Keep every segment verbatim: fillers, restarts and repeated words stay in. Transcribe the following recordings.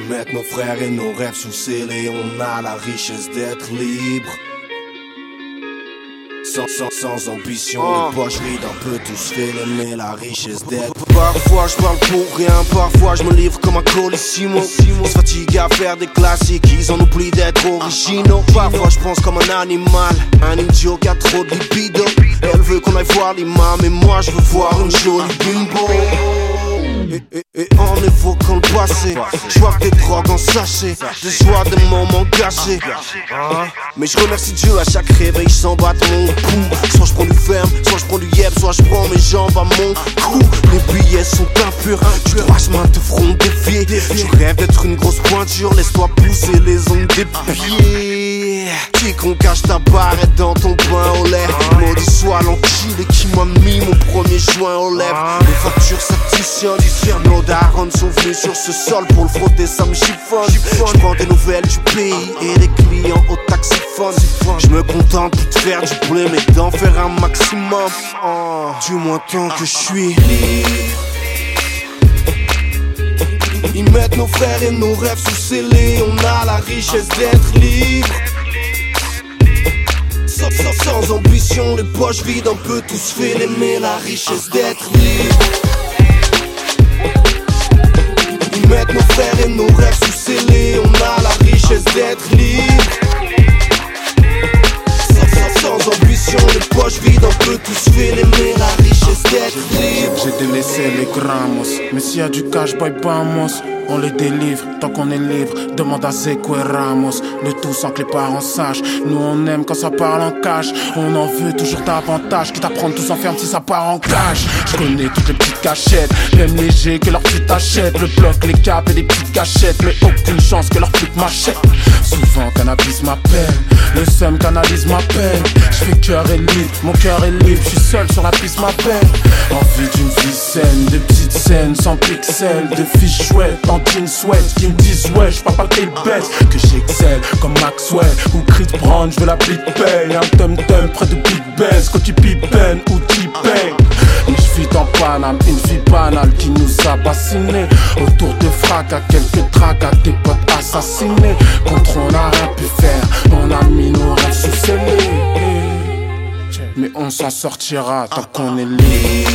Mettre nos frères et nos rêves sous scellés, on a la richesse d'être libre. Sans, sans, sans ambition, oh. Les poches vides, un peu tous fêlés, mais la richesse d'être. Parfois je parle pour rien, parfois je me livre comme un colissimo. On se fatigue à faire des classiques, ils en oublient d'être originaux. Parfois je pense comme un animal, un idiot qui a trop de libido. Elle veut qu'on aille voir l'imam, et moi je veux voir une jolie bimbo. Et, et, et en évoquant le passé, je vois des drogues en sachet, des joies, des moments gâchés. Mais je remercie Dieu à chaque réveil, j'en batte mon cou. Soit je prends du ferme, soit je prends du yep, soit je prends mes jambes à mon cou. Les billets sont impurs, tu droit chemin te feront défier. Tu rêves d'être une grosse pointure, laisse-toi pousser les ongles des pieds. Quiconque cache ta barrette dans ton pain au lait, maudit soit l'enculé qui m'a mis mon premier joint aux lèvres. Les factures s'additionnent, nos darons sont venus sur ce sol pour le frotter, ça me chiffonne. Je prends des nouvelles du pays et des clients au taxiphone. Je me contente plus de faire du blé mais d'en faire un maximum. Oh, du moins tant que je suis libre. Ils mettent nos frères et nos rêves sous scellés, on a la richesse d'être libre. Sans, sans, sans ambition, les poches vides, un peu tous fêlés, mais la richesse d'être libre. Ils mettent nos frères et nos rêves sous scellés, on a la richesse d'être libre. Sans, sans, sans ambition, les poches vides, on peut tous fêler, mais la richesse d'être libre. J'ai délaissé les gramos, mais s'il y a du cash, bye vamos. On les délivre tant qu'on est libre. Demande à Zeko et Ramos. Le tout sans que les parents sachent. Nous on aime quand ça parle en cash. On en veut toujours davantage. Quitte à prendre tout s'enferme si ça part en cash. Je connais toutes les petites cachettes, même léger que leur petite achète. Le bloc, les caps et les petites cachettes, mais aucune chance que leur flic m'achète. Souvent cannabis m'appelle, le seum canalise ma peine. Je fais cœur et libre, mon cœur est libre. Je suis seul sur la piste ma peine. Envie d'une vie saine, de petites scènes sans pixels, de fiches chouettes en jean sweat qui me disent ouais j'parle pas t'es bête. Que j'excelle comme Maxwell ou Chris Brown, j'veux la big paye. Un tum tum près de Big Benz, quand tu pipen ou T-Pain. Mais j'vis en Paname, une vie banale qui nous a bassinés. Autour de fracas, quelques tracas, tes potes assassinés. Contre on a rien pu faire, on a mis nos rêves sous scellés. Mais on s'en sortira tant qu'on est libre.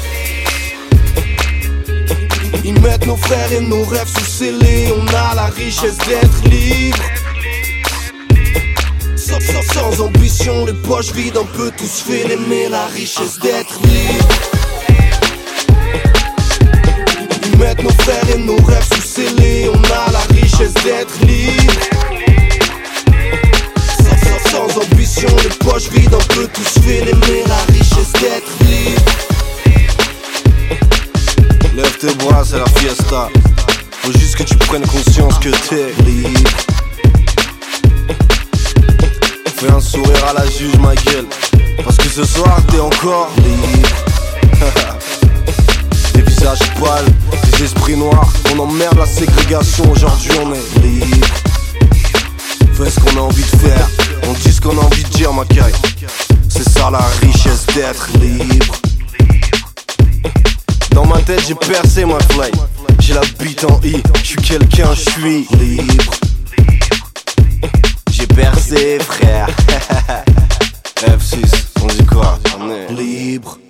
Ils mettent nos frères et nos rêves sous scellés, on a la richesse d'être libre. Sans, sans, sans ambition, les poches vides, on peut tous fêler, mais la richesse d'être libre. Ils mettent nos frères et nos rêves sous scellés, on a la richesse d'être libre. Sans, sans, sans ambition, les poches vides, on peut tous fêler, mais la richesse d'être libre. Lève tes bras, c'est la fiesta. Faut juste que tu prennes conscience que t'es libre. Fais un sourire à la juge, ma gueule, parce que ce soir t'es encore libre. Des visages pâles, des esprits noirs. On emmerde la ségrégation, aujourd'hui on est libre. Fais ce qu'on a envie de faire, on dit ce qu'on a envie de dire, ma caille. C'est ça la richesse d'être libre. Dans ma tête j'ai percé ma fly, j'ai la bite en I, j'suis quelqu'un, j'suis libre. J'ai percé frère. F six, on dit quoi? On est libre.